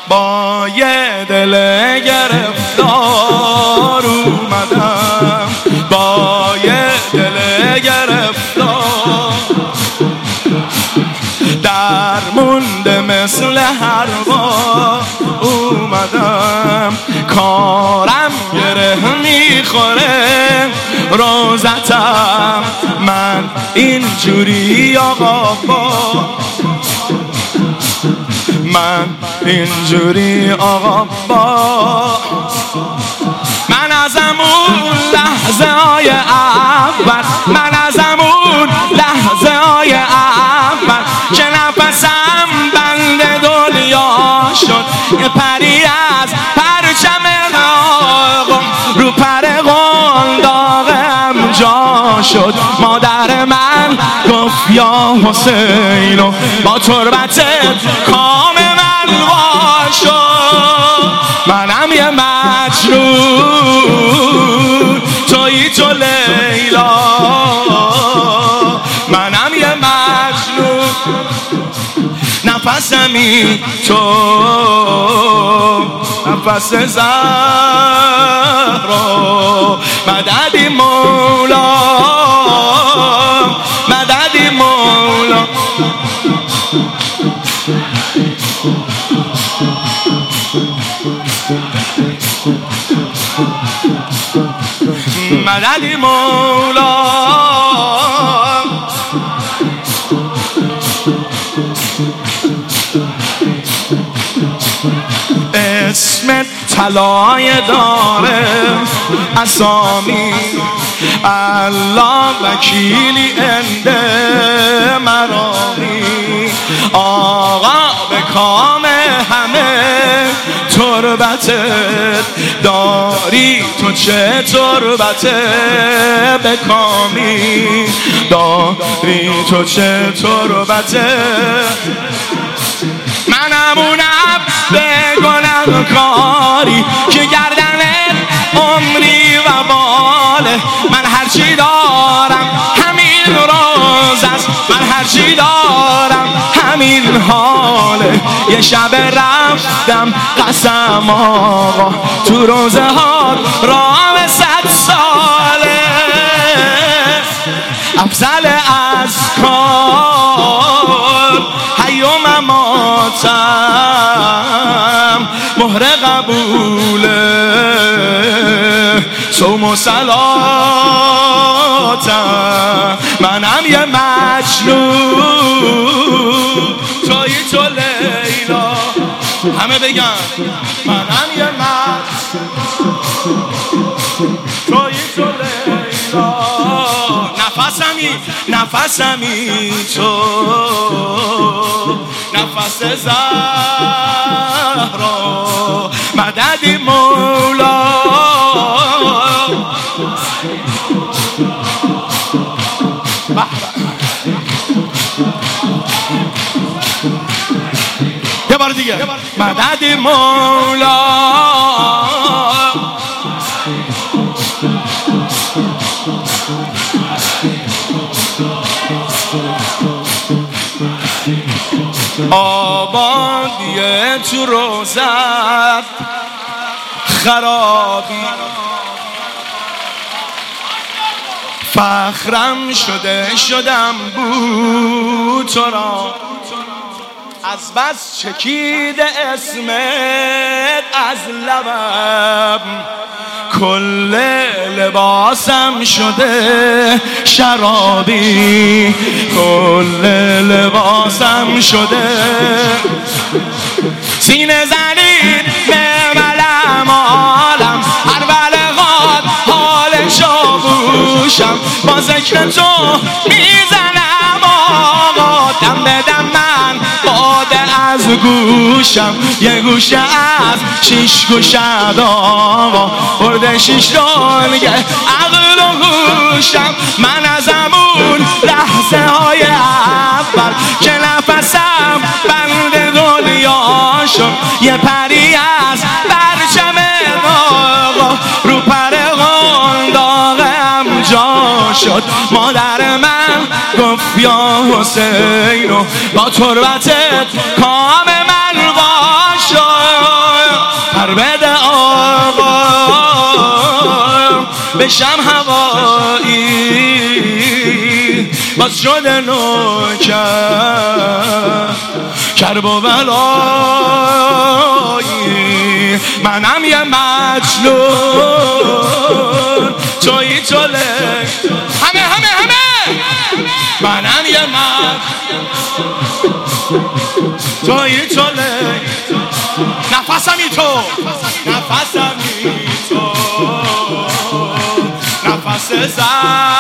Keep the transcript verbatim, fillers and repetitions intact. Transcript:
با یه دل گرفتار اومدم، با یه دل گرفتار در مونده مثل هر بار اومدم. کارم گره میخوره روزتم، من اینجوری آقا با من اینجوری آقا با من از امون لحظه های اول، من از امون لحظه های اول که نفسم بند دنیا شد، یه پری از پرچم آقا رو پر قنداقم جا شد. مادر من گفت یا حسین و با تربت کام من وا شد. منم یه مجنون تویی تو لیلا، منم یه مجنون نفسمی تو نفس زهرا. مددی مولا مددی مولا مددی مولا. اسم طلای داره اسامی، الله وکیلی انده مرامی. آقا به کام همه تربتت داری، تو چه تربتت به کامی داری، تو چه تربتت. منم اونم به گناه کاری که گردنت عمری و باله. من هرچی دارم همین روز است، من هرچی دارم همین حاله. یه شب رفتم قسم آقا تو روزه ها راه صد ساله، افضل از کار حی و مماتم، مهر قبوله صوم و صلاتم. منم یه مجنون تویی تو لیلا، همه بگن منم یه مجنون تویی تو لیلا. نفسمی نفسمی تو نفس زهرا. مددی مولا یه بار دیگه مددی مولا. آبادیه تو روزت خرابی، فخرم شده شدم بود تو را، از بس چکیده اسمت از لبم. کل لباسم شده شرابی، کل لباسم شده سینه زنید به ملم عالم. هر بلغات حال شابوشم، با ذکر تو میزنم آقا. دم به دم من باده از گوشم، یه گوشه از شیش گوشت آقا برده شیش دنگه عقل و گوشم. من از امون لحظه های اول که نفسم بند دنیا شد، یه پری از پرچم آقا رو پر قنداقم جا شد. مادر من گفت یا حسین و با تربتت کام من وا شد. سر بده آقا بشم هوایی باز شده نوکر کرب و بلایی منم یه مجنون تویی توله همه همه همه منم یه مجنون تویی توله نفسمی تو نفسمی تو نفس زن